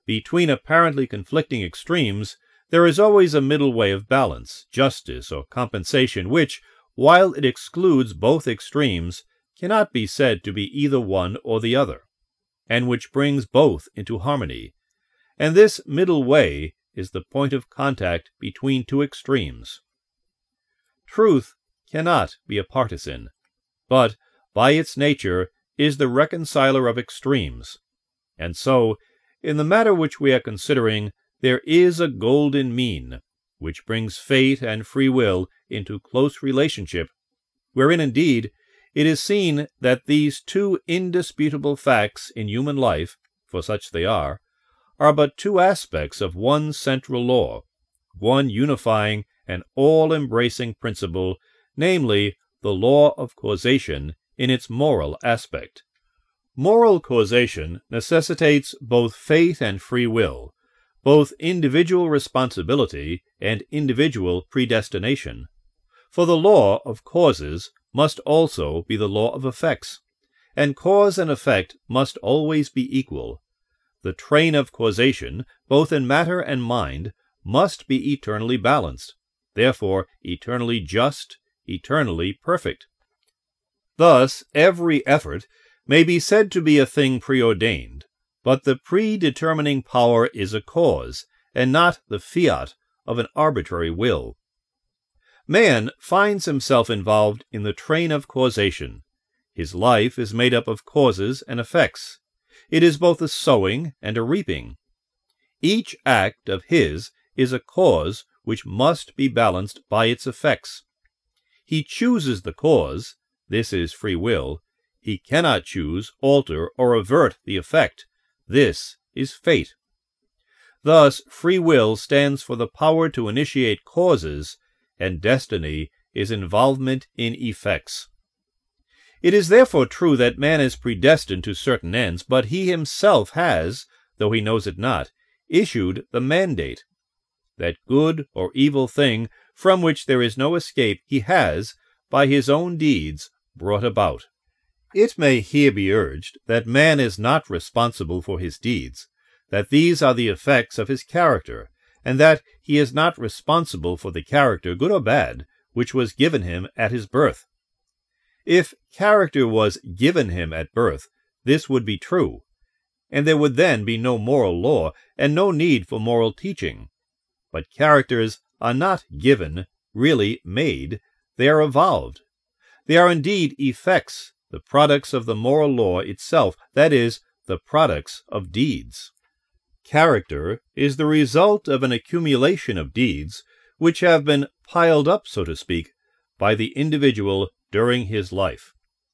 Between apparently conflicting extremes, there is always a middle way of balance, justice, or compensation, which, while it excludes both extremes, cannot be said to be either one or the other, and which brings both into harmony. And this middle way is the point of contact between two extremes. Truth cannot be a partisan, but, by its nature, is the reconciler of extremes. And so, in the matter which we are considering, there is a golden mean, which brings fate and free will into close relationship, wherein indeed it is seen that these two indisputable facts in human life, for such they are but two aspects of one central law, one unifying and all-embracing principle, namely, the law of causation in its moral aspect. Moral causation necessitates both fate and free will, both individual responsibility and individual predestination. For the law of causes must also be the law of effects, and cause and effect must always be equal. The train of causation, both in matter and mind, must be eternally balanced, therefore eternally just, eternally perfect. Thus, every effort may be said to be a thing preordained, but the predetermining power is a cause, and not the fiat of an arbitrary will. Man finds himself involved in the train of causation. His life is made up of causes and effects. It is both a sowing and a reaping. Each act of his is a cause which must be balanced by its effects. He chooses the cause, this is free will. He cannot choose, alter, or avert the effect, this is fate. Thus, free will stands for the power to initiate causes, and destiny is involvement in effects. It is therefore true that man is predestined to certain ends, but he himself has, though he knows it not, issued the mandate. That good or evil thing from which there is no escape he has, by his own deeds, brought about. It may here be urged that man is not responsible for his deeds, that these are the effects of his character, and that he is not responsible for the character, good or bad, which was given him at his birth. If character was given him at birth, this would be true, and there would then be no moral law and no need for moral teaching. But characters are not given, really made, they are evolved. They are indeed effects, the products of the moral law itself, that is, the products of deeds. Character is the result of an accumulation of deeds which have been piled up, so to speak, by the individual during his life.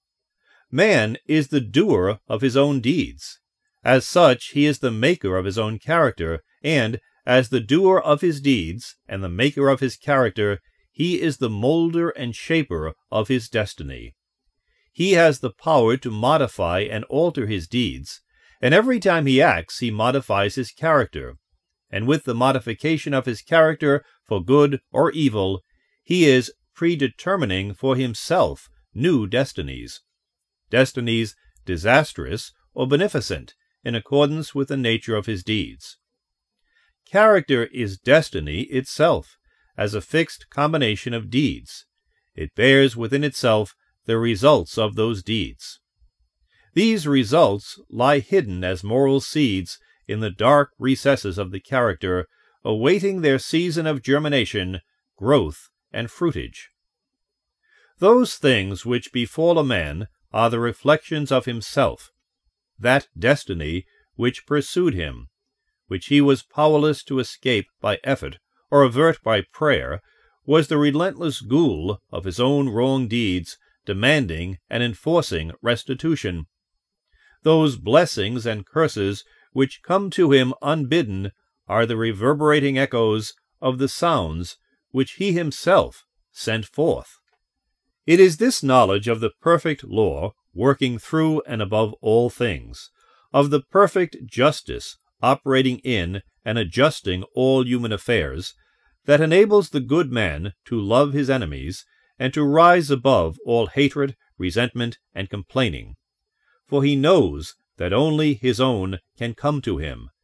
Man is the doer of his own deeds. As such, he is the maker of his own character, and, as the doer of his deeds and the maker of his character, he is the molder and shaper of his destiny. He has the power to modify and alter his deeds, and every time he acts he modifies his character, and with the modification of his character for good or evil, he is predetermining for himself new destinies, destinies disastrous or beneficent, in accordance with the nature of his deeds. Character is destiny itself, as a fixed combination of deeds. It bears within itself the results of those deeds. These results lie hidden as moral seeds in the dark recesses of the character, awaiting their season of germination, growth, and fruitage. Those things which befall a man are the reflections of himself, that destiny which pursued him, which he was powerless to escape by effort or avert by prayer, was the relentless ghoul of his own wrong deeds, demanding and enforcing restitution. Those blessings and curses which come to him unbidden are the reverberating echoes of the sounds which he himself sent forth. It is this knowledge of the perfect law working through and above all things, of the perfect justice operating in and adjusting all human affairs, that enables the good man to love his enemies and to rise above all hatred, resentment, and complaining. For he knows that only his own can come to him,